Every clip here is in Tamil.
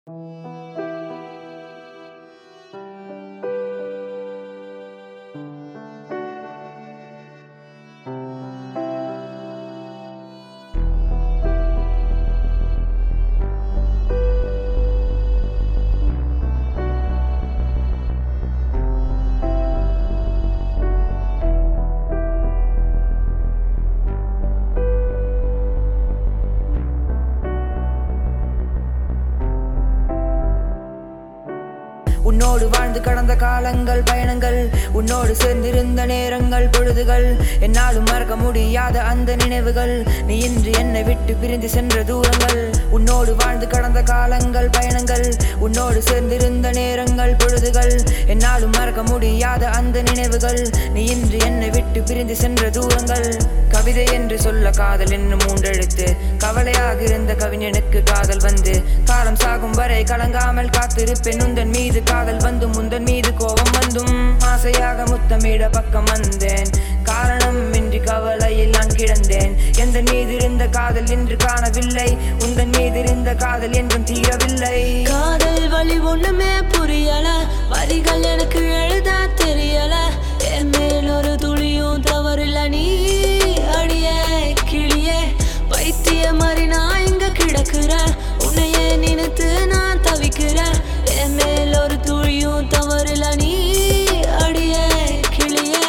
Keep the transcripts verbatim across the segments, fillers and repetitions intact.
உன்னோடு வாழ்ந்து கடந்த காலங்கள் பயணங்கள் உன்னோடு சேர்ந்திருந்த நேரங்கள் பொழுதுகள் என்னாலும் மறக்க முடியாத அந்த நினைவுகள் நீ இன்று என்னை விட்டு பிரிந்து சென்ற தூரங்கள் உன்னோடு வாழ்ந்து கடந்த காலங்கள் பயணங்கள் உன்னோடு சேர்ந்திருந்த நேரங்கள் பொழுதுகள் என்னாலும் மறக்க முடியாத அந்த நினைவுகள் நீ இன்று என்னை விட்டு பிரிந்து சென்ற தூரங்கள் கவிதை என்று சொல்ல காதல் என்னும் மூன்றெழுத்து கவலையாக இருந்த கவிஞனுக்கு காதல் வந்து காலம் சாகும் வரை கலங்காமல் காத்திருப்பேன் உந்தன் மீது காதல் வந்தும் உந்தன் மீது கோபம் வந்தும் ஆசையாக முத்தமிட பக்கம் வந்தேன் காரணம் இன்றி கவலையில் நான் கிடந்தேன் எந்த மீது இருந்த காதல் என்று காணவில்லை உந்தன் மீது இருந்த காதல் என்றும் தீரவில்லை காதல் வழி ஒண்ணுமே புரியல வரிகள் எனக்கு எழுத தெரியல என் மேல் ஒரு துளியும் தவறில்ல நீ அடியே கிளியே பைத்திய மாதிரி நான் இங்க கிடக்குறேன் உன்னையே நினைத்து நான் தவிக்கிறேன் என் மேல் ஒரு துளியும் தவறில்ல நீ அடியே கிளியே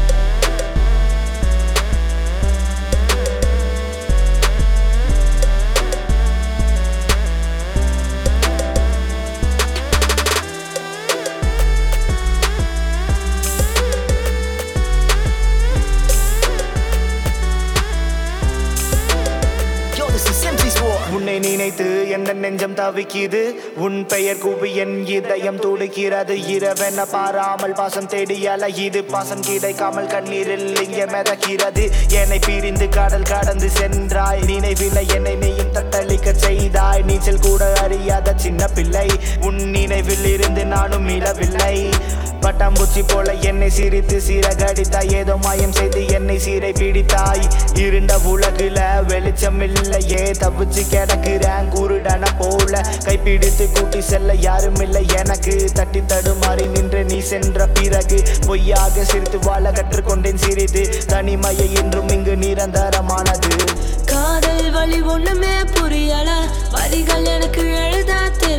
உன்னை நினைத்து எந்த நெஞ்சம் தவிக்குது உன் பெயர் கூவி என் இதயம் துடிக்கிறது இரவென பாராமல் பாசம் தேடி அலையுது பாசம் கிடைக்காமல் கண்ணீரில் இங்கே மிதக்கிறது என்னை பிரிந்து கடல் கடந்து சென்றாய் நினைவில்லை என்னை நீயும் தத்தளிக்க செய்தாய் நீச்சல் கூட அறியாத சின்ன பிள்ளை உன் நினைவில் இருந்து நானும் மீளவில்லை பட்டாம்பூச்சி போல என்னை சிரித்து சீரகடித்தாய் ஏதோ மாயம் செய்து என்னை சீரை பிடித்தாய் இருண்ட உலகுல வெளிச்சம் இல்லையே தப்பிச்சு கிடக்குறேன் குருடன போல கைப்பிடித்து கூட்டி செல்ல யாரும் இல்லை எனக்கு தட்டி தடுமாறி நின்று நீ சென்ற பிறகு பொய்யாக சிரித்து வாழ கற்றுக்கொண்டேன் சிரித்து தனிமையை என்றும் இங்கு நிரந்தரமானது காதல் வழி ஒண்ணுமே புரியல வரிகள் எனக்கு எழுத